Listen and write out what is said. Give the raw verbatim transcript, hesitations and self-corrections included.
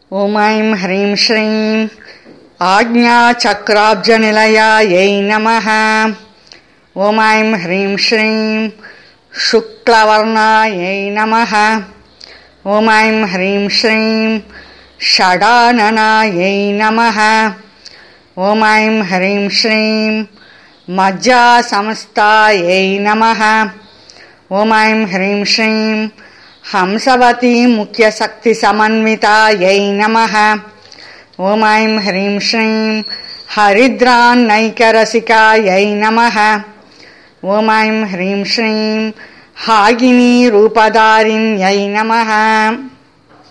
ॐ ऐं ह्रीं श्रीं आज्ञाचक्राब्जनिलयायै नमः। ॐ ऐं ह्रीं श्रीं शुक्लवर्णायै नमः। ॐ ऐं ह्रीं श्रीं षडाननायै नमः। ॐ ऐं ह्रीं श्रीं मज्जासंस्थायै नमः। ॐ ऐं ह्रीं श्रीं हंसवती मुख्यशक्तिसमन्वितायै नमः। ॐ ऐं ह्रीं श्रीं हरिद्रान्नैकरसिकायै नमः। ॐ ऐं ह्रीं श्रीं हागिनीरूपधारिण्यै नमः।